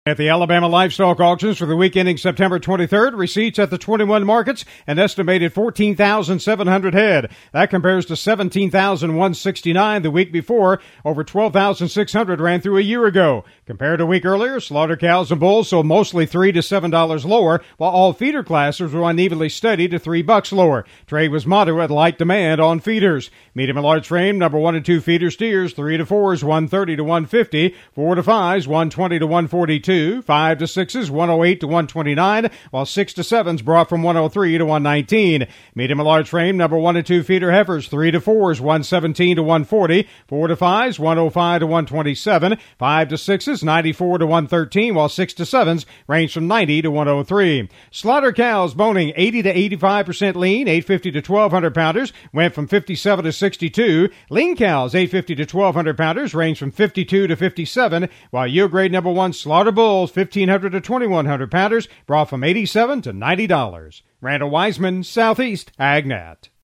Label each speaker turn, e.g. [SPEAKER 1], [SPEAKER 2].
[SPEAKER 1] At the Alabama Livestock Auctions for the week ending September 23rd, receipts at the 21 markets, an estimated 14,700 head. That compares to 17,169 the week before. Over 12,600 ran through a year ago. Compared to a week earlier, slaughter cows and bulls sold mostly $3 to $7 lower, while all feeder classes were unevenly steady to $3 lower. Trade was moderate, light demand on feeders. Medium and large frame, number 1 and 2 feeder steers, 3 to 4s, 130 to 150, 4 to 5s, 120 to 142. 5 to 6s, 108 to 129, while 6 to 7s brought from 103 to 119. Medium and large frame, number 1 and 2 feeder heifers, 3 to 4s, 117 to 140, 4 to 5s, 105 to 127, 5 to 6s, 94 to 113, while 6 to 7s range from 90 to 103. Slaughter cows boning 80 to 85% lean, 850 to 1,200 pounders, went from 57 to 62. Lean cows, 850 to 1,200 pounders, range from 52 to 57, while yield grade number 1 slaughter bulls, 1,500 to 2,100 pounders, brought from $87 to $90. Randall Wiseman, Southeast AgNet.